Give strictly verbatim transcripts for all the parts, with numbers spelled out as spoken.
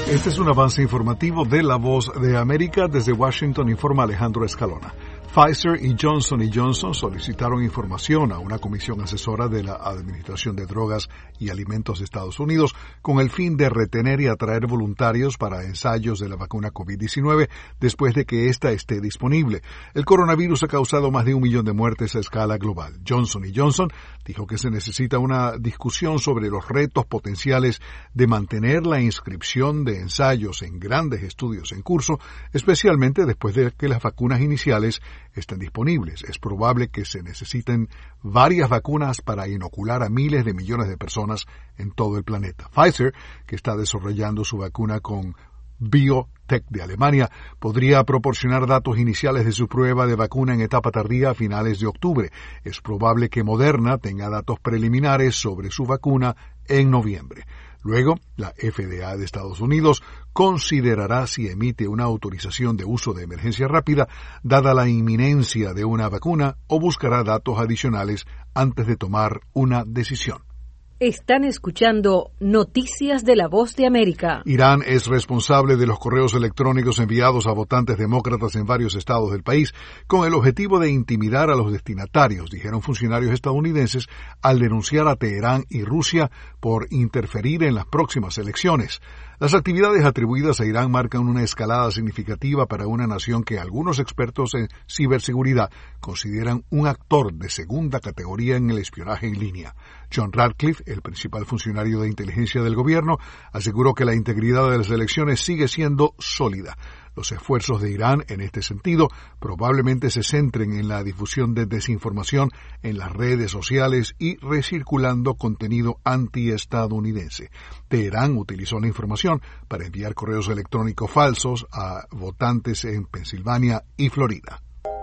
Este es un avance informativo de La Voz de América. Desde Washington informa Alejandro Escalona. Pfizer y Johnson y Johnson solicitaron información a una comisión asesora de la Administración de Drogas y Alimentos de Estados Unidos con el fin de retener y atraer voluntarios para ensayos de la vacuna COVID diecinueve después de que ésta esté disponible. El coronavirus ha causado más de un millón de muertes a escala global. Johnson y Johnson dijo que se necesita una discusión sobre los retos potenciales de mantener la inscripción de ensayos en grandes estudios en curso, especialmente después de que las vacunas iniciales estén disponibles. Es probable que se necesiten varias vacunas para inocular a miles de millones de personas en todo el planeta. Pfizer, que está desarrollando su vacuna con BioNTech de Alemania, podría proporcionar datos iniciales de su prueba de vacuna en etapa tardía a finales de octubre. Es probable que Moderna tenga datos preliminares sobre su vacuna en noviembre. Luego, la F D A de Estados Unidos considerará si emite una autorización de uso de emergencia rápida, dada la inminencia de una vacuna, o buscará datos adicionales antes de tomar una decisión. Están escuchando Noticias de La Voz de América. Irán es responsable de los correos electrónicos enviados a votantes demócratas en varios estados del país con el objetivo de intimidar a los destinatarios, dijeron funcionarios estadounidenses al denunciar a Teherán y Rusia por interferir en las próximas elecciones. Las actividades atribuidas a Irán marcan una escalada significativa para una nación que algunos expertos en ciberseguridad consideran un actor de segunda categoría en el espionaje en línea. John Ratcliffe, el principal funcionario de inteligencia del gobierno, aseguró que la integridad de las elecciones sigue siendo sólida. Los esfuerzos de Irán en este sentido probablemente se centren en la difusión de desinformación en las redes sociales y recirculando contenido antiestadounidense. Teherán utilizó la información para enviar correos electrónicos falsos a votantes en Pensilvania y Florida.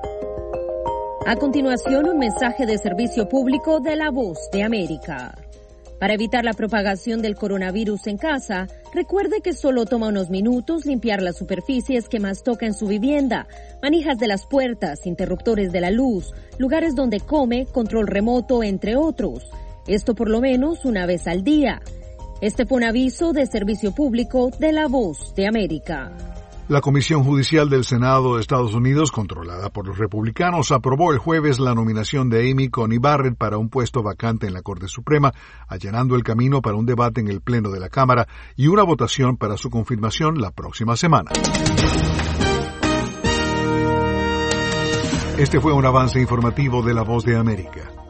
A continuación, un mensaje de servicio público de La Voz de América. Para evitar la propagación del coronavirus en casa, recuerde que solo toma unos minutos limpiar las superficies que más toca en su vivienda, manijas de las puertas, interruptores de la luz, lugares donde come, control remoto, entre otros. Esto por lo menos una vez al día. Este fue un aviso de servicio público de La Voz de América. La Comisión Judicial del Senado de Estados Unidos, controlada por los republicanos, aprobó el jueves la nominación de Amy Coney Barrett para un puesto vacante en la Corte Suprema, allanando el camino para un debate en el Pleno de la Cámara y una votación para su confirmación la próxima semana. Este fue un avance informativo de La Voz de América.